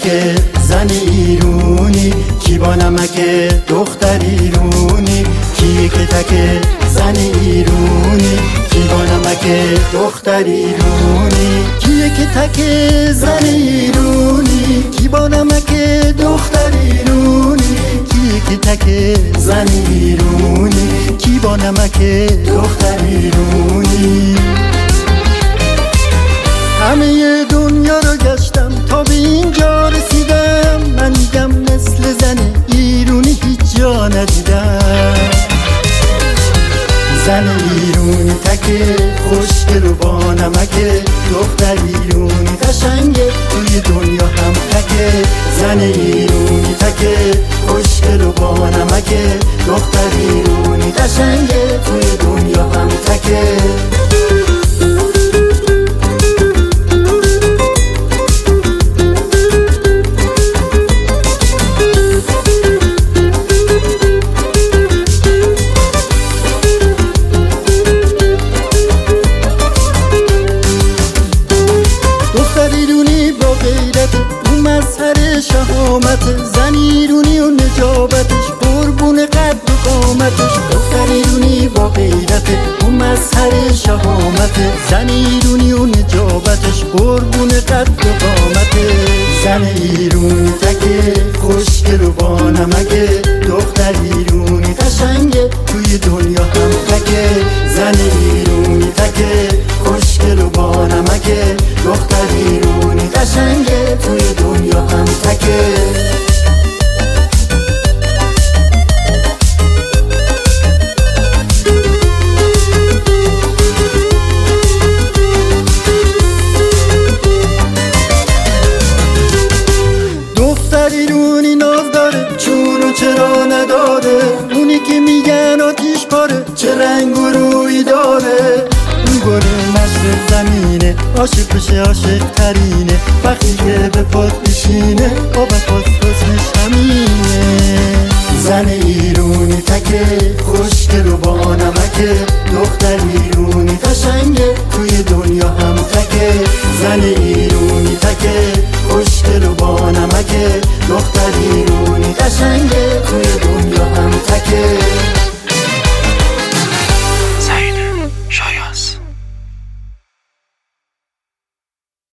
تکه زن ایرونی، کی با نمک دختر ایرونی، کیه که تکه زن ایرونی، کی با نمک دختر ایرونی، کیه که تکه زن ایرونی، کی با نمک دختر ایرونی، کیه که تکه زن ایرونی، کی با نمک دختر ایرونی. همه دنیا رو گشتم تا به اینجا رسیدم، من میگم مثل زن ایرونی هیچ جا ندیدم. زن ایرونی تکه خوشگل و با نمکه، دختر ایرونی قشنگه توی دنیا هم تکه. زن ایرونی تکه خوشگل و با نمکه، دختر ایرونی قشنگه توی دنیا هم تکه. شهامت زن ایرونی و نجابتش، قربون قد و قامتش. دختر ایرونی با غیرت و مظهر شهامت، زن ایرونی و نجابتش، قربون قد و قامتش. زن ایرونی تکه خوشگل و با نمکه، دختر ایرونی قشنگه توی دنیا هم تکه. زن ایرونی تکه خوشگل و با نمکه، دختر ایرونی قشنگه توی دنیا هم تکه. دختر ایرونی ناز داره، چون و چرا نداره، اونی که میگن آتیش پاره، چه رنگ و روی داره. گره مشرق زمینه، عاشق بشه عاشق ترینه، وقتی که به پات میشینه با وفات حسنش همینه. زن ایرونی تکه خوشگل و با نمکه، دختر ایرونی قشنگه توی دنیا هم تکه. زن ایرونی تکه خوشگل و با نمکه، دختر ایرونی قشنگه توی دنیا هم تکه.